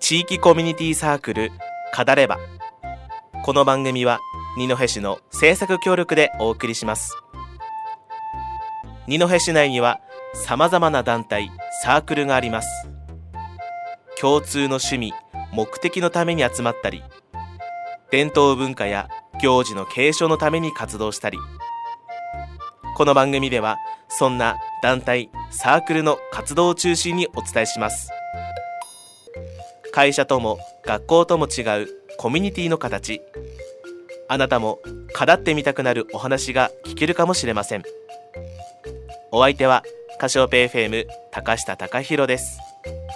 地域コミュニティサークル語れば。この番組は二戸市の制作協力でお送りします。二戸市内にはさまざまな団体サークルがあります。共通の趣味目的のために集まったり、伝統文化や行事の継承のために活動したり、この番組ではそんな団体サークルの活動を中心にお伝えします。会社とも学校とも違うコミュニティの形、あなたも語ってみたくなるお話が聞けるかもしれません。お相手はカシオペ FM 高下隆弘です。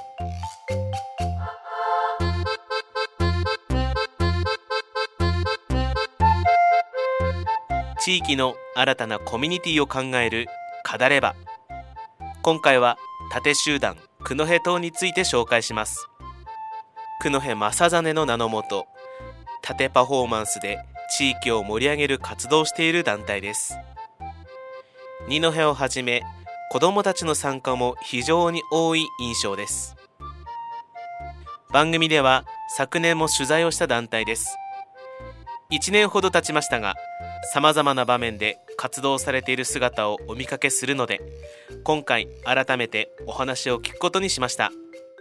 地域の新たなコミュニティを考える語れば。今回は盾集団九戸党について紹介します。九戸正実の名のもと、盾パフォーマンスで地域を盛り上げる活動をしている団体です。二戸をはじめ子どもたちの参加も非常に多い印象です。番組では昨年も取材をした団体です。1年ほど経ちましたが、さまざまな場面で活動されている姿をお見かけするので、今回改めてお話を聞くことにしました。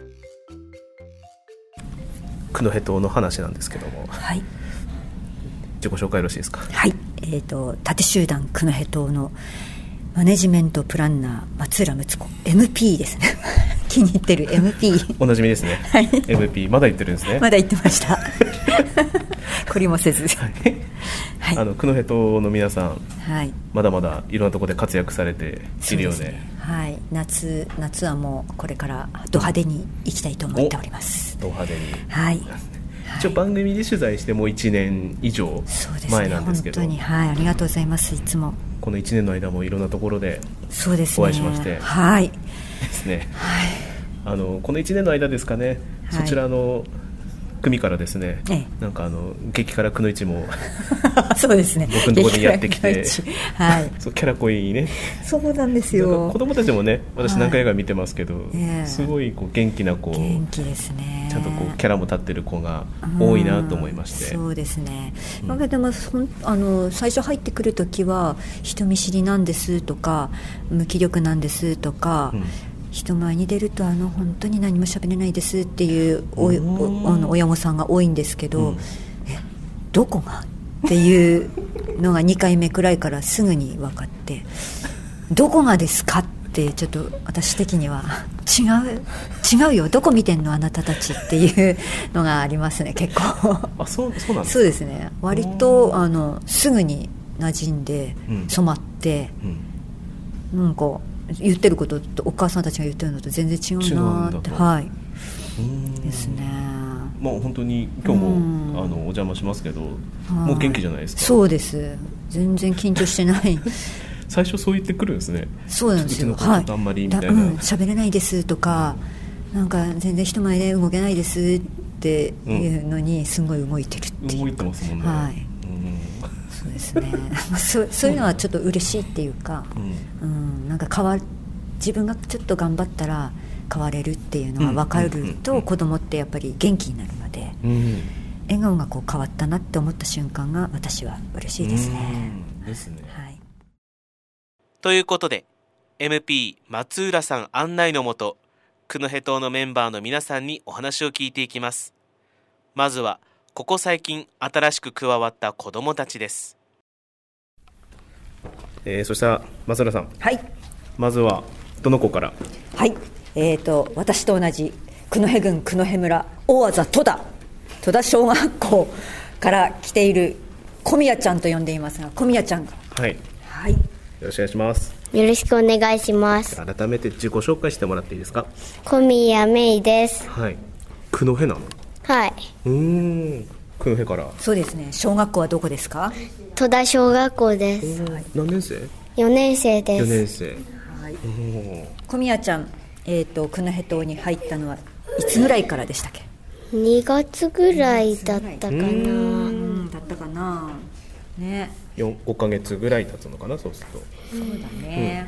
九戸党の話なんですけども、 はい、 自己紹介よろしいですか？ はい、盾集団九戸党のマネジメントプランナー松浦睦子 MP ですね気に入ってる MP おなじみですね、はい、MP まだ言ってるんですね。 まだ言ってました懲りもせず、はいはい、九戸党の皆さん、 はい、 まだまだいろんなところで活躍されているようで、 はい、夏はもうこれからド派手に行きたいと思っております。 ド派手に、 はい、 一応番組で取材してもう1年以上前なんですけど、 本当に、はい、ありがとうございます。いつもこの1年の間もいろんなところでお会いしまして、 はいですね、 はい、 この1年の間ですかね、 はい、 そちらの組からですね、なんか激辛くのいちもそうですね、 僕のところにやってきて、 はい、 そうキャラ濃いね、 そうなんですよ。 子供たちもね、私何回か見てますけど、はい、すごい元気な子、 元気ですね。 ちゃんとキャラも立ってる子が多いなと思いまして、 そうですね、でも最初入ってくるときは人見知りなんですとか無気力なんですとか、人前に出ると本当に何も喋れないですっていう親御さんが多いんですけど、どこがっていうのが2回目くらいからすぐに分かって、どこがですかってちょっと私的には違うよ、どこ見てんのあなたたちっていうのがありますね、結構そうなんですか？ そうですね、割とすぐに馴染んで染まって、なんか言ってることとお母さんたちが言ってるのと全然違うなって、はい、ですね。 もう本当に今日もお邪魔しますけど、もう元気じゃないですか？そうです、 全然緊張してない最初そう言ってくるんですね。 そうなんですよ、 うちの子とあんまりみたいな、 喋れないですとか、なんか全然人前で動けないですっていうのにすごい動いてるっていう、 動いてますもんね、 はい、そうですねそういうのはちょっと嬉しいっていうか、なんか自分がちょっと頑張ったら変われるっていうのが分かると、子供ってやっぱり元気になるので、笑顔が変わったなって思った瞬間が私は嬉しいですね。 ですね、 はい、 ということで MP 松浦さん案内のもと、九戸党のメンバーの皆さんにお話を聞いていきます。まずはここ最近新しく加わった子どもたちです。そしたら松浦さん、 はい、 まずはどの子から？ はい、私と同じ九戸郡九戸村大字戸田小学校から来ている小宮ちゃんと呼んでいますが、小宮ちゃん、 はい、 はい、 よろしくお願いします。 よろしくお願いします。 改めて自己紹介してもらっていいですか？ 小宮芽衣です。 はい、九戸なの？ はい。 九戸から。 そうですね。小学校はどこですか？ 戸田小学校です。 何年生 ？4年生です。 4年生、 はい、小宮ちゃん、九戸島に入ったのはいつぐらいからでしたっけ ？2月ぐらいだったかな。 だったかなね。 5ヶ月ぐらい経つのかな、そうすると。 そうだね、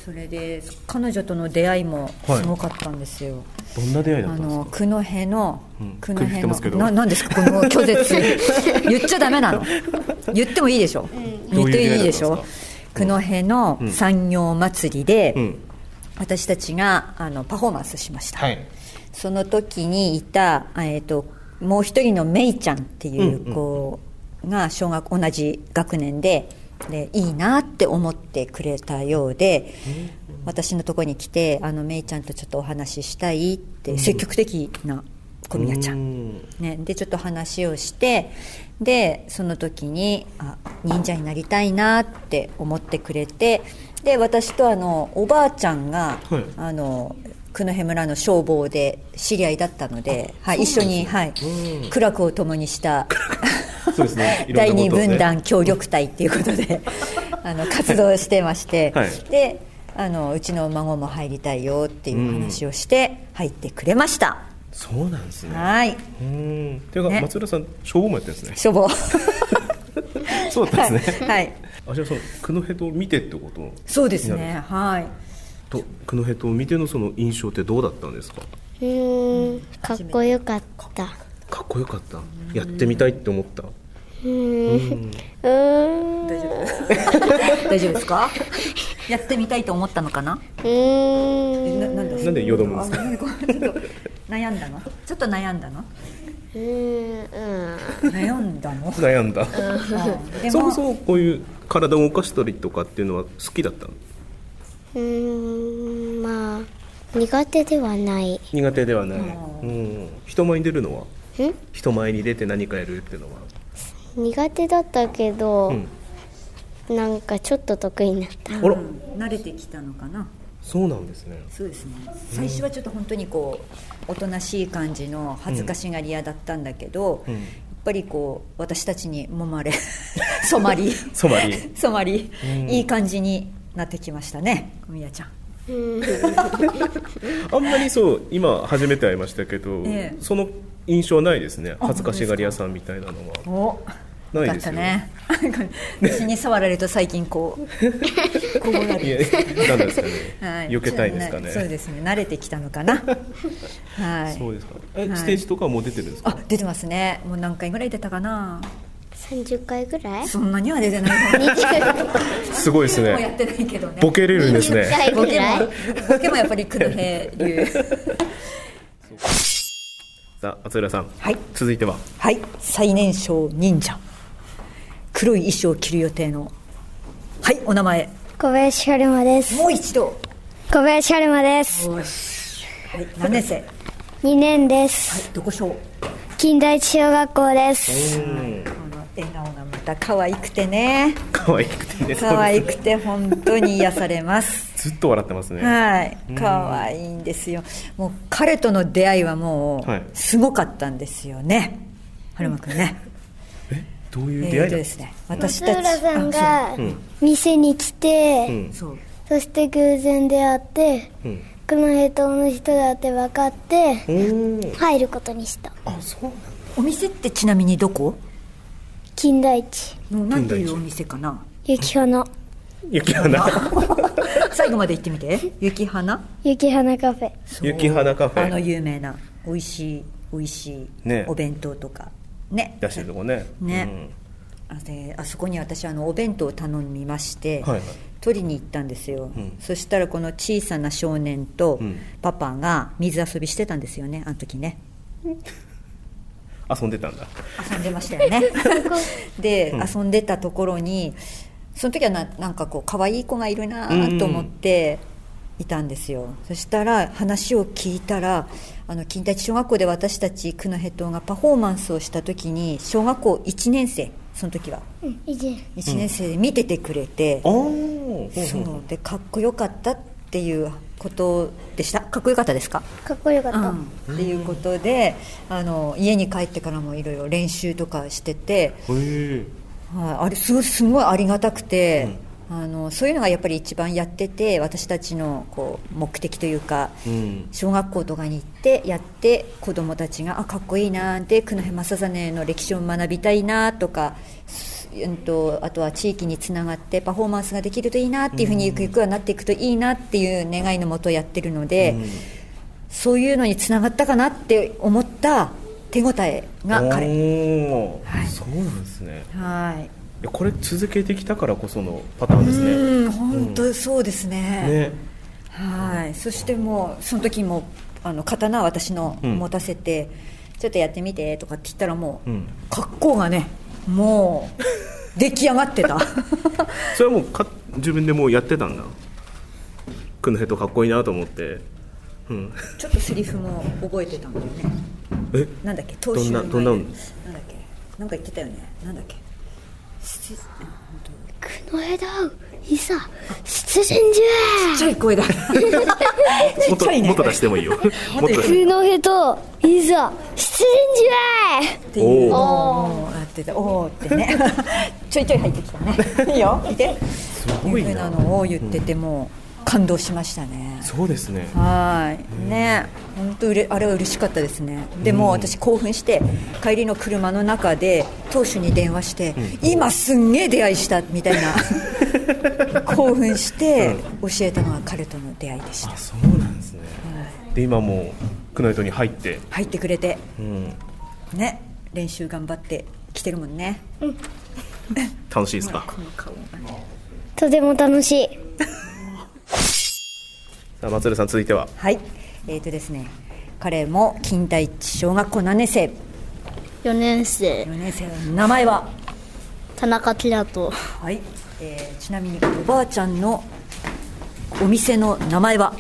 それで彼女との出会いもすごかったんですよ、 どんな出会いだったんですか？ 九戸の、九戸首振ってますけどのなんですかこの拒絶言っちゃダメなの？言ってもいいでしょ、言っていいでしょ。九戸の産業祭りで、私たちがパフォーマンスしました、はい、その時にいた、もう一人のめいちゃんっていう子が同じ学年でいいなって思ってくれたようで、私のところに来てめいちゃんとちょっとお話ししたいって積極的な小宮ちゃん、ね、でちょっと話をして、でその時に忍者になりたいなって思ってくれて、で私とおばあちゃんが、はい、九戸村の消防で知り合いだったので、はい、一緒に、はい、苦楽を共にしたそうですね、第二分団協力隊っていうことで活動してまして、はい、でうちの孫も入りたいよっていう話をして入ってくれました。 そうなんですね。 はい。 というか、ね、松浦さん消防もやってるんですね。 消防そうだったんですね。 はい。 じゃあ九戸島を見てってこと？ そうですね。はい。 と九戸島を見てのその印象ってどうだったんですか？ かっこよかった。 かっこよかった。やってみたいって思った。 大丈夫ですか？やってみたいと思ったのかな？ なんでよどむんですか？ 悩んだの？ちょっと悩んだの？悩んだの？ 悩んだ。そもそもこういう体を動かしたりとかっていうのは好きだったの？ まあ苦手ではない。 苦手ではない。人前に出るのは？人前に出て何かやるっていうのは？ 苦手だったけど、なんかちょっと得意になった。 慣れてきたのかな。 そうなんですね。 そうですね。最初はちょっと本当にこうおとなしい感じの恥ずかしがり屋だったんだけど、やっぱりこう私たちに揉まれ染まりいい感じになってきましたね、小宮ちゃん。 あんまりそう今初めて会いましたけど、その印象ないですね。恥ずかしがり屋さんみたいなのはないですよね。 私に触られると最近こうなる。 なんですかね。避けたいですかね。 そうですね。慣れてきたのかな。はい。 そうですか。ステージとかはもう出てるんですか？ 出てますね。もう何回ぐらい出たかな。 30回ぐらい？ そんなには出てない。 すごいですね。 もうやってないけどね。 ボケれるんですね。 ボケもやっぱり九戸流。 さあ、松浦さん、 はい、 続いては、 はい、最年少忍者、黒い衣装を着る予定の、はい、お名前小林春馬です。 もう一度小林春馬です。 はい、何年生 ？2年です。 はい、どこ小？ 金田一小学校です。 この笑顔がまた可愛くてね。 可愛くてね。 可愛くて本当に癒されます。 ずっと笑ってますね。 はい、可愛いんですよ。もう彼との出会いはもうすごかったんですよね。春馬くんね。 どういう出会いですね。私たち松浦さんが店に来て、そして偶然出会って、九戸島の人だって分かって入ることにした。 そうなんだ。 お店ってちなみにどこ？ 金田一のなんていうお店かな？ 雪花最後まで行ってみて。雪花カフェ。 雪花カフェ、 有名な美味しいお弁当とかね出してるとこね。 あそこに私お弁当を頼みまして、取りに行ったんですよ、そしたらこの小さな少年とパパが水遊びしてたんですよね、あの時ね。 遊んでたんだ。 遊んでましたよねで、遊んでたところにその時はなんかこう可愛い子がいるなと思っていたんですよ。そしたら話を聞いたら金田一小学校で私たち九戸島がパフォーマンスをした時に小学校1年生その時は、1年生で見ててくれて、そうでかっこよかったっていうことでした。かっこよかったですか？ かっこよかった、 っていうことで家に帰ってからもいろいろ練習とかしてて、あれすごいありがたくて、そういうのがやっぱり一番やってて私たちのこう目的というか、小学校とかに行ってやって子どもたちがかっこいいなで九戸正実の歴史を学びたいなとかあとは地域につながってパフォーマンスができるといいなっていうふうにゆくゆくはなっていくといいなっていう願いのもとやってるので、そういうのにつながったかなって思った手応えが彼。 はい、そうなんですね。 はい、 いやこれ続けてきたからこそのパターンですね。 本当そうですね。はい、そしてもうその時も刀は私の持たせて、ちょっとやってみてとかって言ったらもう、格好がねもう出来上がってたそれはもう自分でもうやってたんだ。クンのヘッドかっこいいなと思って、 ちょっとセリフも覚えてたんだよね。なんだっけ、当主のどんななんだっけ、なんか言ってたよね。なんだっけ、 クノヘドいざ出陣じゃ。 ちっちゃい声だもっと出してもいいよクノヘドいざ出陣じゃっていうのをやってて、おーってねちょいちょい入ってきたねいいよ、見て、 すごいなのを言ってても感動しましたね。 そうですね。 はいね、本当あれは嬉しかったですね。でも私興奮して帰りの車の中で当主に電話して、今すんげえ出会いしたみたいな興奮して教えたのが彼との出会いでした。 そうなんですね。で今もうクノヘッドに入ってくれて、ね、練習頑張ってきてるもんね。 楽しいですか？ この顔がね、 とても楽しい。 松浦さん続いては。 はい、ですね、彼も金田一小学校何年生 4年生。 名前は田中キラト。 はい、ちなみにおばあちゃんのお店の名前は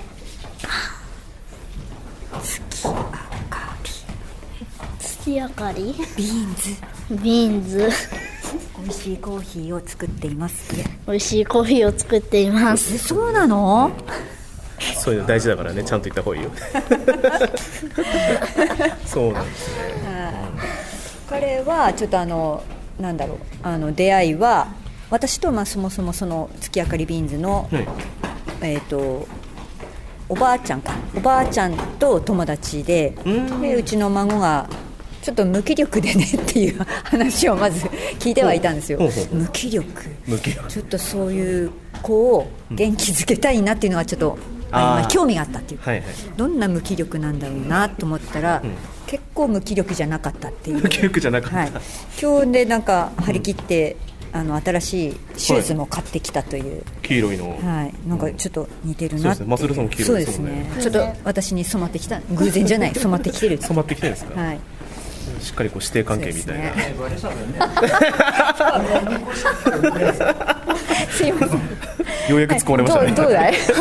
月明かりビーンズ美味しいコーヒーを作っています。 美味しいコーヒーを作っています。 そうなの？ そういうの大事だからね、ちゃんと言った方がいいよそうなんですね。 彼はちょっとなんだろう、出会いは私とそもそもその月明かりビーンズの、おばあちゃんと友達で、うちの孫がちょっと無気力でねっていう話をまず聞いてはいたんですよ。無気力ちょっとそういう子を元気づけたいなっていうのがちょっと興味があったっていう、どんな無気力なんだろうなと思ったら、結構無気力じゃなかったっていう。 無気力じゃなかった、 今日でなんか張り切って、新しいシューズも買ってきたという、 黄色いの、 なんかちょっと似てるなって。 マスルさんも黄色いですよね。 ちょっと私に染まってきた、偶然じゃない染まってきてる染まってきてるんですか？はい、しっかりこう師弟関係みたいな、 すいませんようやく突っ込まれましたね。 どう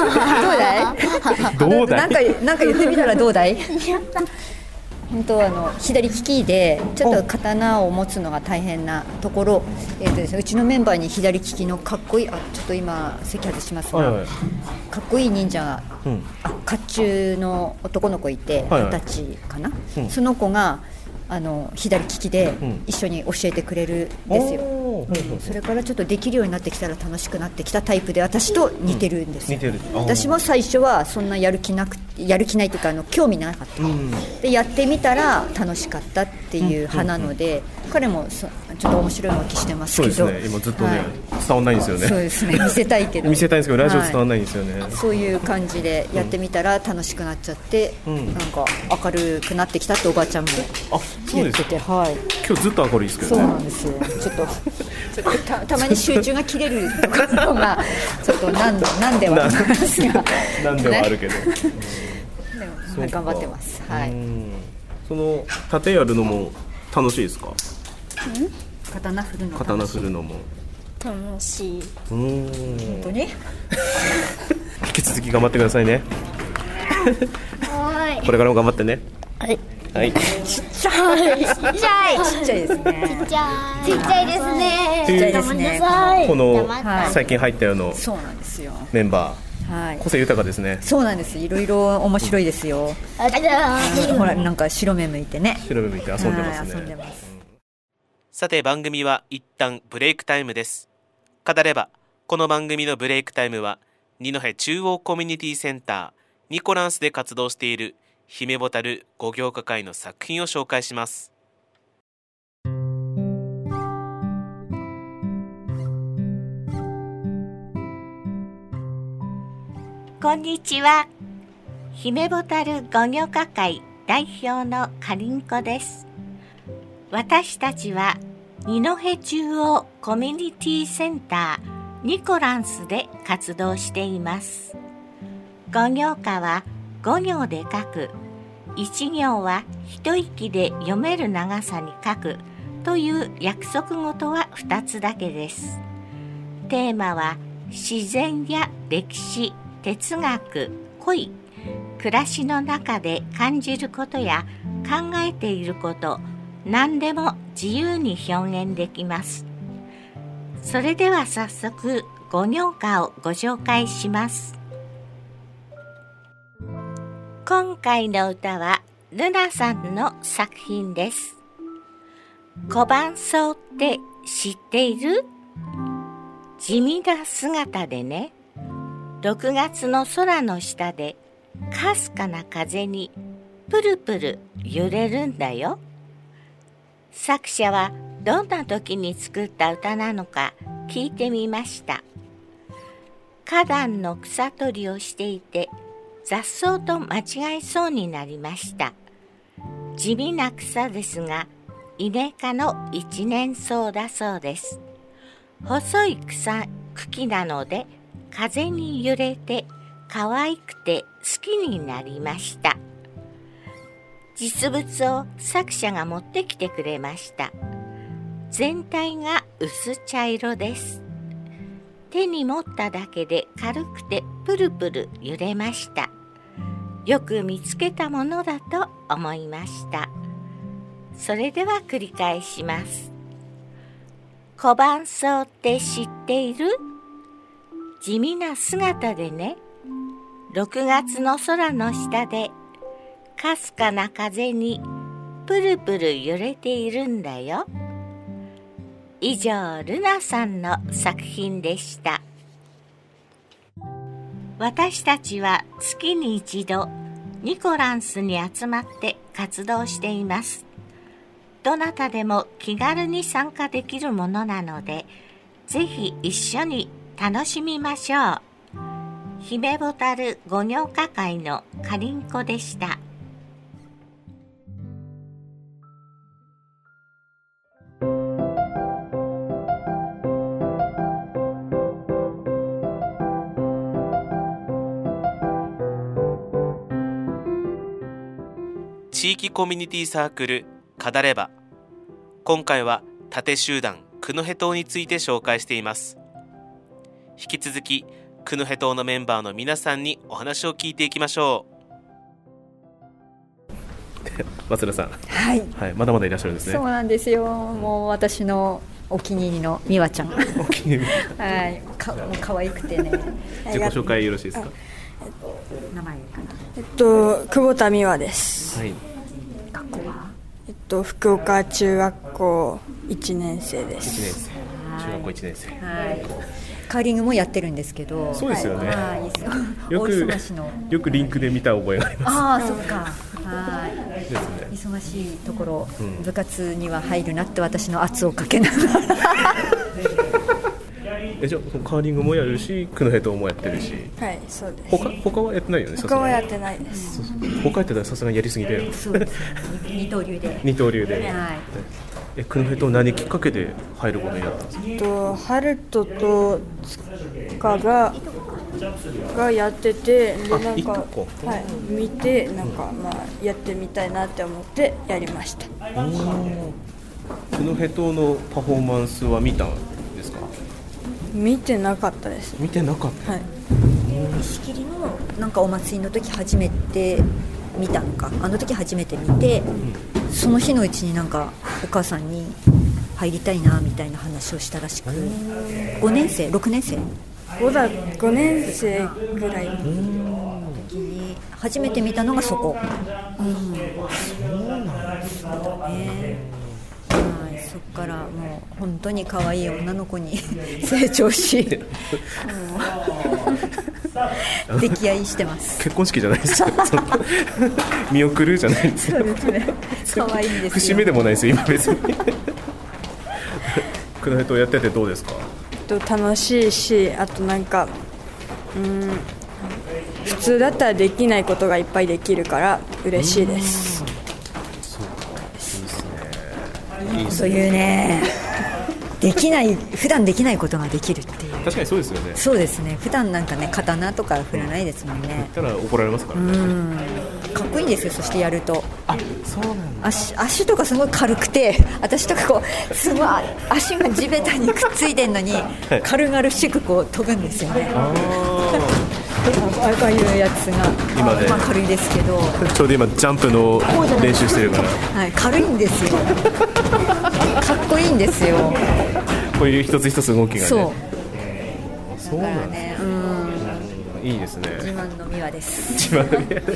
だいなんか言ってみたらどうだい本当左利きでちょっと刀を持つのが大変なところ、ですね、うちのメンバーに左利きのかっこいい、ちょっと今席外しますが、かっこいい忍者が、甲冑の男の子いて、20歳かな、その子が左利きで一緒に教えてくれるんですよ。それからちょっとできるようになってきたら楽しくなってきたタイプで、私と似てるんですよ。私も最初はそんなやる気ないというか興味なかった、でやってみたら楽しかったっていう派なので、彼もちょっと面白い動きしてますけど。 そうですね、今ずっとね、伝わんないんですよね。 そうですね、見せたいんですけどラジオ伝わんないんですよね。 そういう感じでやってみたら楽しくなっちゃって、なんか明るくなってきたっておばあちゃんも言ってて、今日ずっと明るいですけどね。 そうなんですよ。ちょっとたまに集中が切れるところがちょっとなんではありますがなんではあるけど、 でも頑張ってます。 その盾やるのも楽しいですか？ 刀振るのも楽しい。 本当に引き続き頑張ってくださいね。これからも頑張ってね。はい。 ちっちゃいですね。 ちっちゃいですね。 この最近入ったようなメンバー、個性豊かですね。 そうなんです。いろいろ面白いですよ。ほら、なんか白目向いてね。 白目向いて遊んでますね。さて、番組は一旦ブレイクタイムです。語れば、この番組のブレイクタイムは二戸中央コミュニティセンターニコランスで活動している姫ボタル5行科会の作品を紹介します。 こんにちは。姫ボタル五行家会代表のかりんこです。私たちは二戸中央コミュニティセンターニコランスで活動しています。五行家は5行で書く、1行は一息で読める長さに書くという約束事は2つだけです。テーマは自然や歴史、哲学、恋、暮らしの中で感じることや考えていること、何でも自由に表現できます。それでは早速五行家をご紹介します。今回の歌はルナさんの作品です。小判草って知っている？地味な姿でね、6月の空の下でかすかな風にプルプル揺れるんだよ。作者はどんな時に作った歌なのか聞いてみました。花壇の草取りをしていて雑草と間違いそうになりました。地味な草ですが、イネ科の一年草だそうです。細い茎なので風に揺れて可愛くて好きになりました。実物を作者が持ってきてくれました。全体が薄茶色です。手に持っただけで軽くてプルプル揺れました。よく見つけたものだと思いました。それでは繰り返します。小判草って知っている？地味な姿でね、6月の空の下でかすかな風にプルプル揺れているんだよ。以上、ルナさんの作品でした。私たちは月に一度ニコランスに集まって活動しています。どなたでも気軽に参加できるものなので、ぜひ一緒に楽しみましょう。姫ボタル五行家会のかりんこでした。 地域コミュニティサークルカダレバ。今回は盾集団九戸島について紹介しています。引き続き九戸島のメンバーの皆さんにお話を聞いていきましょう。松田さん、 はい、 はい、まだまだいらっしゃるんですね。 そうなんですよ。もう私のお気に入りの美和ちゃんお気に入りはい、もう可愛くてね。 自己紹介よろしいですか？ 名前か久保田美和です。 はい。 学校は福岡中学校1年生です。 1年生、中学校1年生。 はい。カーリングもやってるんですけど。 そうですよね。 はい、 よくリンクで見た覚えがあります。 ああ、そっか。はい。 ですね。 忙しいところ、部活には入るなって私の圧をかけながら。 じゃあカーリングもやるし、九戸島もやってるし。 はい、そうです。 他はやってないよね。 他はやってないです。 他やってたらさすがにやりすぎで。 そうです。二刀流で。 二刀流で。 はい。 九戸島何きっかけで入ることになったんですか？ ハルトと塚がやってて、でなんか、はい、見てなんかまあやってみたいなって思ってやりました。 九戸島のパフォーマンスは見たんですか？ 見てなかったです。 見てなかった。 はい。 石切りのなんかお祭りの時初めて見たのか、あの時初めて見て、その日のうちになんかお母さんに入りたいなみたいな話をしたらしく、5年生6年生 5年生ぐらいの時に初めて見たのがそこ。 そうなんですね。そこからもう本当に可愛い女の子に成長し溺愛してます。 結婚式じゃないですよ見送るじゃないですよ。 そうですね、可愛いんですよ。 節目でもないですよ今別に九戸島やっててどうですか？ 楽しいし、あとなんか普通だったらできないことがいっぱいできるから嬉しいです。 そういうね、普段できないことができるっていう。 確かにそうですよね。 そうですね。普段なんかね、刀とか振らないですもんね。 振ったら怒られますからね。 かっこいいんですよ。そしてやると、 そうなんだ。 足とかすごい軽くて、私とかこうすごい足が地べたにくっついてるのに、軽々しくこう飛ぶんですよね。ああいうやつが今ね、軽いですけど、 ちょうど今ジャンプの練習してるから、 はい、軽いんですよ。かっこいいんですよ。 こういう一つ一つ動きがね。 そうだからね、 いいですね。 自慢のミワです。 自慢のミワです。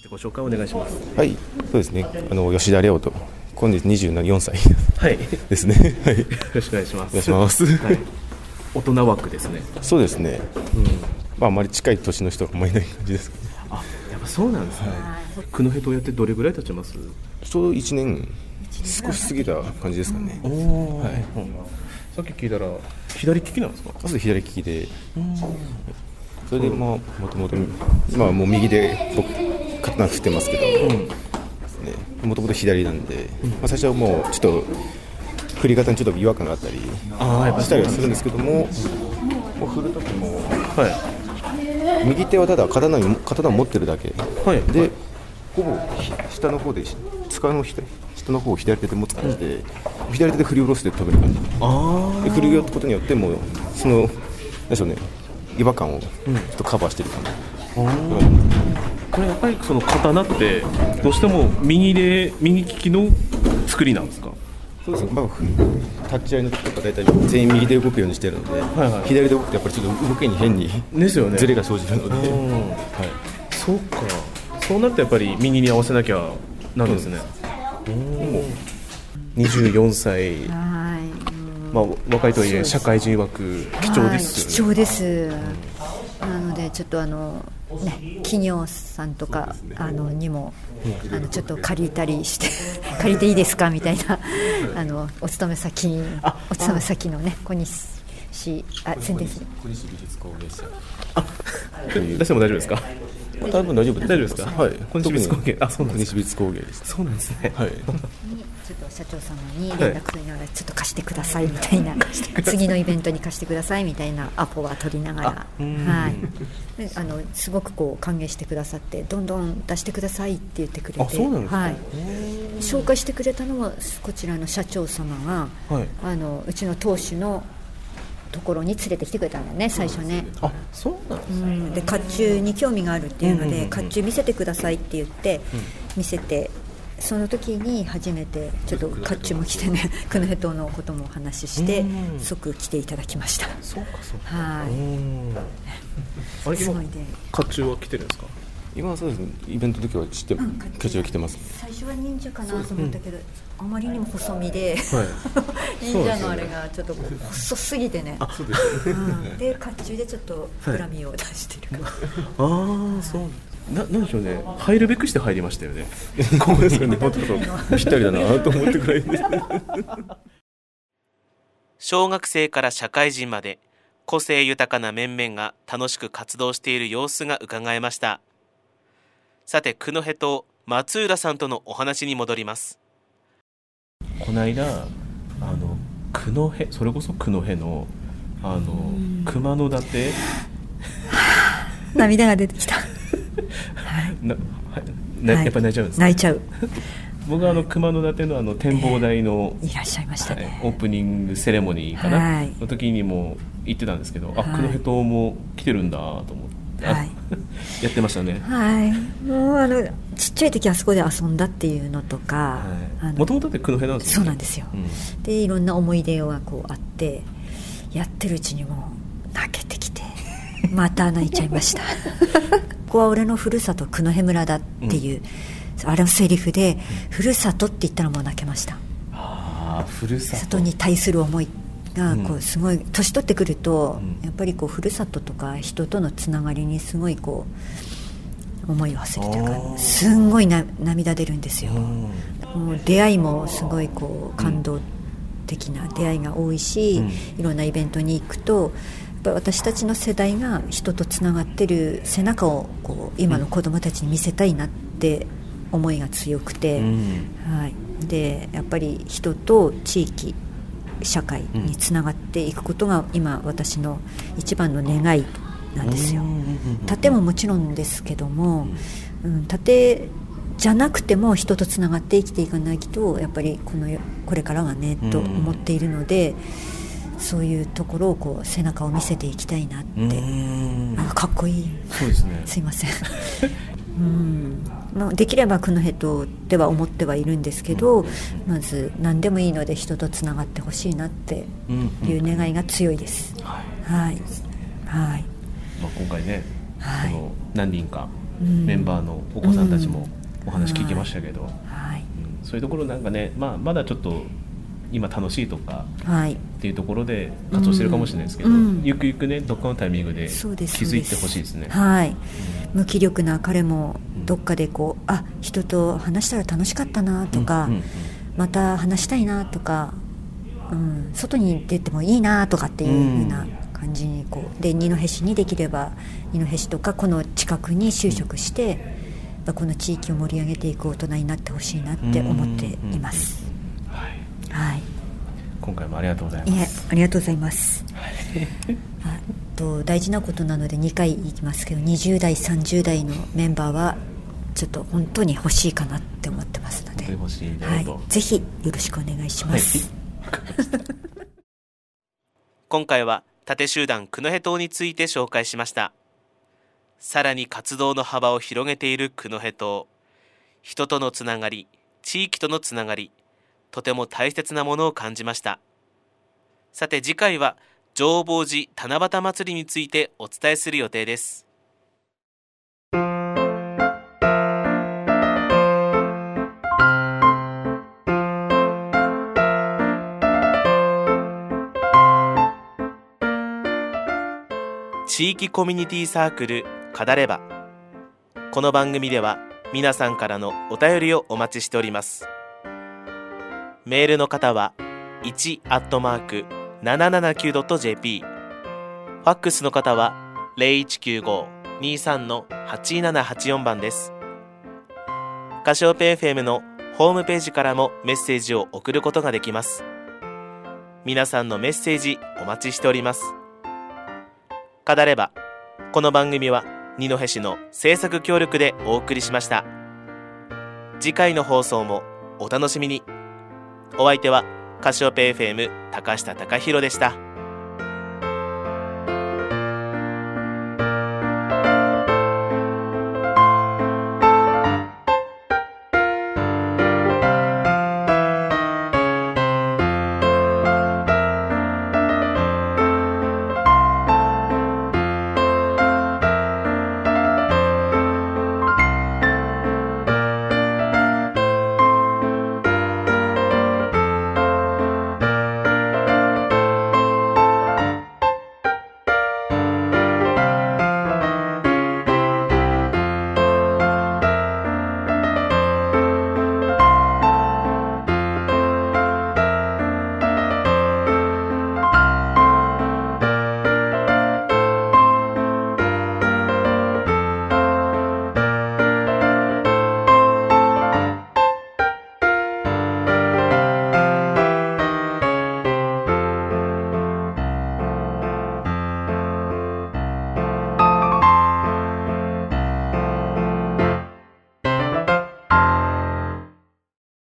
ご紹介お願いします。 はい、そうですね。吉田亮と今日24歳ですね。はい、よろしくお願いします。 お願いします。はい、 大人枠ですね。 そうですね。あまり近い年の人があんまりいない感じですかね。 やっぱそうなんですね。久野ヘトやってどれぐらい経ちます？ ちょうど1年少し過ぎた感じですかね。 はい。さっき聞いたら左利きなんですか？ まず左利きで、それでもともともう右で僕刀振ってますけど、もともと左なんで、最初はもうちょっと振り方にちょっと違和感があったりしたりはするんですけども、振るときも、右手はただ刀を持ってるだけで、ほぼ下の方で下の方を左手で持つ感じで、左手で振り下ろして飛べる感じで、振り下ろすことによってもうそのなんでしょうね、違和感をちょっとカバーしてる感じ。 これやっぱりその刀ってどうしても右利きの作りなんですか？ そうですね。立ち合いの時とか大体全員右で動くようにしてるので、左で動くとやっぱりちょっと動きに変にズレが生じるので、 そうか。そうなるとやっぱり右に合わせなきゃなんですね。24歳、若いとはいえ社会人枠貴重です。 貴重です。なのでちょっと企業さんとかにもちょっと借りたりして借りていいですかみたいなお勤め先のね、小西市宣伝する小西美術工芸社出しても大丈夫ですか？ 多分大丈夫ですか？ はい。 小西美術工芸。そうなんです。 小西美術工芸です。 そうなんですね。 はい。 ちょっと社長様に連絡取りながらちょっと貸してくださいみたいな、次のイベントに貸してくださいみたいなアポは取りながら、すごくこう歓迎してくださって、どんどん出してくださいって言ってくれて、 そうなんですか？ 紹介してくれたのもこちらの社長様が、うちの当主のところに連れてきてくれたんだよね、最初ね。 そうなんですね。 で甲冑に興味があるっていうので、甲冑見せてくださいって言って見せて、その時に初めてちょっと甲冑も着てね、久野ヘトのこともお話しして即来ていただきました。 そうかそうか。 はい。 あれ今甲冑は着てるんですか？ 今はそうですね。イベントの時は甲冑は着てます。 最初は忍者かなと思ったけど、あまりにも細身で、忍者のあれがちょっと細すぎてね。 そうですね。 で甲冑でちょっと恨みを出してる。 そうなんでしょうね。入るべくして入りましたよね。 こうですよね。本当ぴったりだなと思ってくらいで。 小学生から社会人まで個性豊かな面々が楽しく活動している様子が伺えました。さて、久野ヘト松浦さんとのお話に戻ります。この間それこそ久野ヘの熊野立て涙が出てきた。 やっぱり泣いちゃうんですか？ 泣いちゃう。 僕は熊野立の展望台の、 いらっしゃいましたね。 オープニングセレモニーかな、の時にも行ってたんですけど、久野ヘトも来てるんだと思って、やってましたね。 もうちっちゃい時あそこで遊んだっていうのとか、 もともとって久野ヘなんですよね。 そうなんですよ。でいろんな思い出がこうあって、やってるうちにもう泣けてきてまた泣いちゃいました。ここは俺のふるさと久野ヘ村だっていう、あれのセリフで、ふるさとって言ったらもう泣けました。 ふるさとに対する思いがこうすごい、年取ってくると、やっぱりこうふるさととか人とのつながりにすごいこう思いを馳せるというか、すんごい涙出るんですよ。もう出会いもすごいこう感動的な出会いが多いし、いろんなイベントに行くとぱり私たちの世代が人とつながってる背中をこう今の子どもたちに見せたいなって思いが強くて、はい、でやっぱり人と地域社会につながっていくことが今私の一番の願いなんですよ。盾ももちろんですけども、盾じゃなくても人とつながって生きていかないとやっぱりこれからはねと思っているので、そういうところをこう背中を見せていきたいなって。かっこいい。 そうですね。 すいません。できればクノヘトでは思ってはいるんですけど、まず何でもいいので人とつながってほしいなっていう願いが強いです。はいはい。 今回ね、この何人かメンバーのお子さんたちもお話聞きましたけど、そういうところなんかね、まだちょっと今楽しいとかっていうところで活動してるかもしれないですけど、ゆくゆくねどっかのタイミングで気づいてほしいですね。 はい、無気力な彼もどっかでこう人と話したら楽しかったなとか、また話したいなとか、外に出てもいいなとかっていう風な感じにこうで、二戸市にできれば二戸市とかこの近くに就職して、この地域を盛り上げていく大人になってほしいなって思っています。はい、 今回もありがとうございます。 ありがとうございます。大事なことなので2回言いますけど、20代30代のメンバーはちょっと本当に欲しいかなって思ってますので、ぜひよろしくお願いします。 今回は盾集団クノヘ島について紹介しました。さらに活動の幅を広げているクノヘ島、人とのつながり、地域とのつながり、とても大切なものを感じました。さて次回は浄法寺七夕祭りについてお伝えする予定です。地域コミュニティサークルカダレバ。この番組では皆さんからのお便りをお待ちしております。メールの方は 1@779.jp、 ファックスの方は 0195-23-8784 番です。カシオペ FM のホームページからもメッセージを送ることができます。皆さんのメッセージお待ちしております。カダレバ、この番組は二戸市の制作協力でお送りしました。次回の放送もお楽しみに。お相手はカシオペ FM 高下貴弘でした。